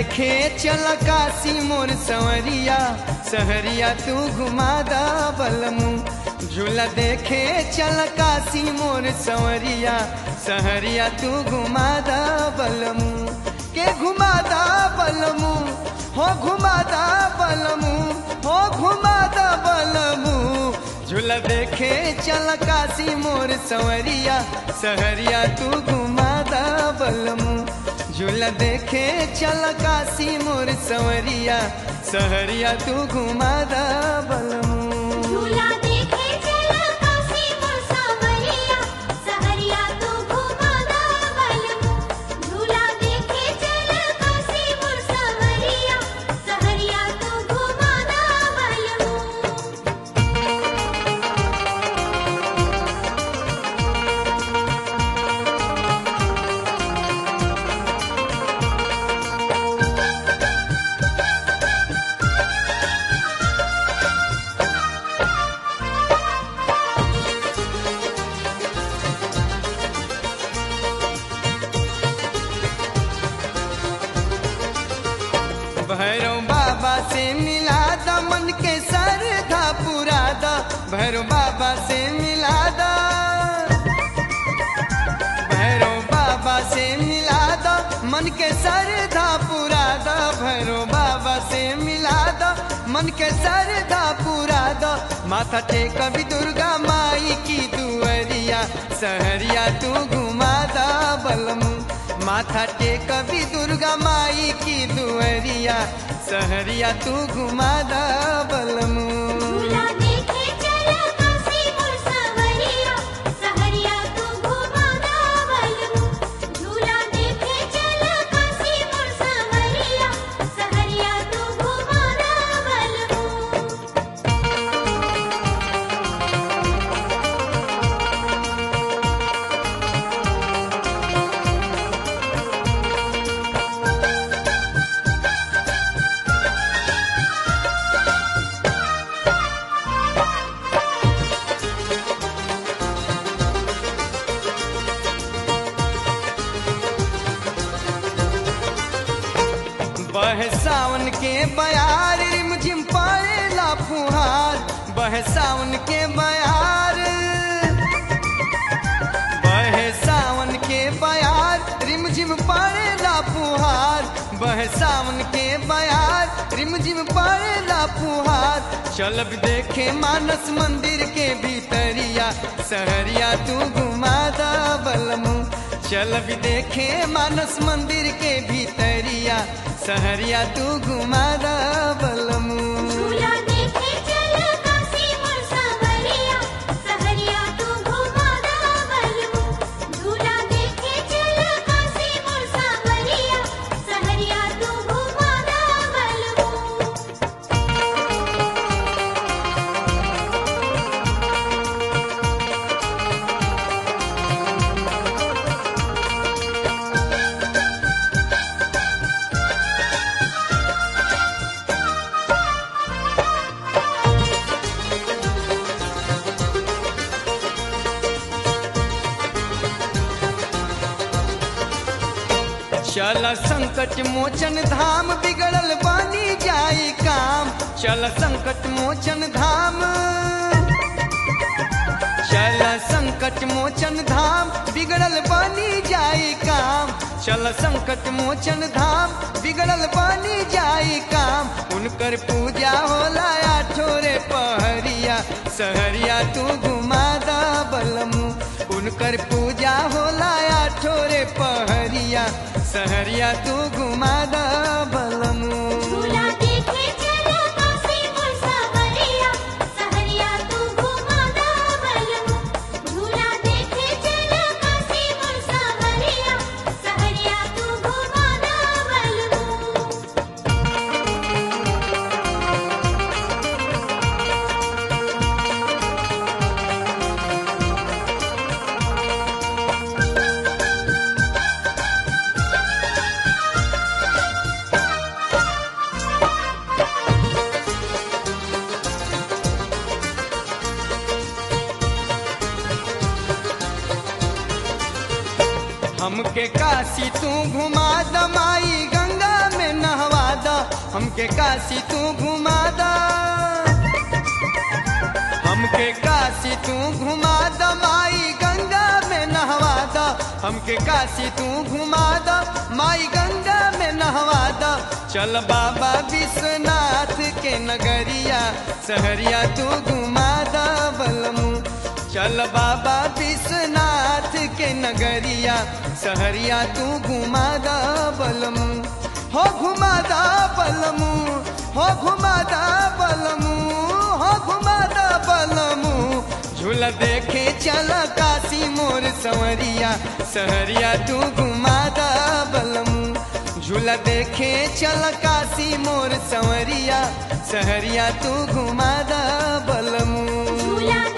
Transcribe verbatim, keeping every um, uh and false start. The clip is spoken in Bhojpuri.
देखे चल काशी मोर संवरिया सहरिया तू घुमा दा बलमू। झूला देखे चल काशी मोर संवरिया सहरिया तू घुमा दा बलमू। के घुमा दा बलमू हो घुमा दा बलमू हो घुमा दा बलमू। झूला देखे चल काशी मोर संवरिया सहरिया तू घुमा दा बलमू। झूला देखे चल काशी मोर संवरिया सहरिया तू घुमा दा बलमू। झूला देखे चल काशी मोर सांवरिया सहरिया तू घुमा दा बलमू। झूला देखे चल काशी मोर सांवरिया सहरिया तू घुमा दा बलमू। भैरव बाबा से मिला दा मन के श्रद्धा पुरा दा। भैरव बाबा से मिला दा भैरव बाबा से मिला दा मन के श्रद्धा पुरा दा। भैरव बाबा से मिला दा मन के श्रद्धा पुरा दा। माथा टेक भी दुर्गा माई की दुअरिया सहरिया तू घुमा दा बलमू। माथा टेक भी दुर्गा माई की दुअरिया सहरिया तू घुमा दा बलमू। झूला देखे चल काशी मोर सांवरिया सहरिया तू घुमा दा बलमू। झूला देखे चल काशी मोर सांवरिया सहरिया तू घुमा दा बलमू। बह सावन के बयार रिमझिम पड़ेला फुहार। बह सावन के बयार बह सावन के बयार रिमझिम पड़ेला फुहार। बह सावन के बयार रिमझिम पड़ेला फुहार। चलब देखे मानस मंदिर के भीतरिया सहरिया तू घुमा दा बलमू। चल भी देखे मानस मंदिर के भीतरिया सहरिया तू घुमा दा बलमू। झूला देखे चल काशी मोर सांवरिया सहरिया तू घुमा दा बलमू। झूला देखे चल काशी मोर सांवरिया सहरिया तू घुमा दा बलमू। चल संकट मोचन धाम बिगड़ल बानी जाई काम। चल संकट मोचन धाम चल संकट मोचन धाम बिगड़ल बानी जाई काम। चल संकट मोचन धाम बिगड़ल बानी जाई काम। उनकर पूजा होला आठोरे पहरिया सहरिया तू घुमा दा बलमू। उनकर पूजा होला आठोरे पहरिया सहरिया तू घुमा दा बलमू। झूला देखे चल काशी मोर सांवरिया सहरिया तू घुमा दा बलमू। झूला देखे चल काशी मोर सांवरिया सहरिया तू घुमा दा बलमू। हमके काशी तू घुमा दमाई गंगा में नहा हमके काशी तू घुमा दा, हमके काशी तू घुमा दा, माई गंगा में नहवा दा, हमके काशी तू घुमा दा, माई गंगा में नहवा दा। चल बाबा विश्वनाथ के नगरिया सहरिया तू घुमा दा बलमू, चल बाबा विश्वनाथ के नगरिया सहरिया तू घुमा दा बलमू, हो घुमा दा बलमू, हो घुमा दा बलमू, हो घुमा दा बलमू। झूला देखे चल काशी मोर संवरिया सहरिया तू घुमा दा बलमू, झूला देखे चल काशी मोर संवरिया सहरिया तू घुमा दा बलमू। झूला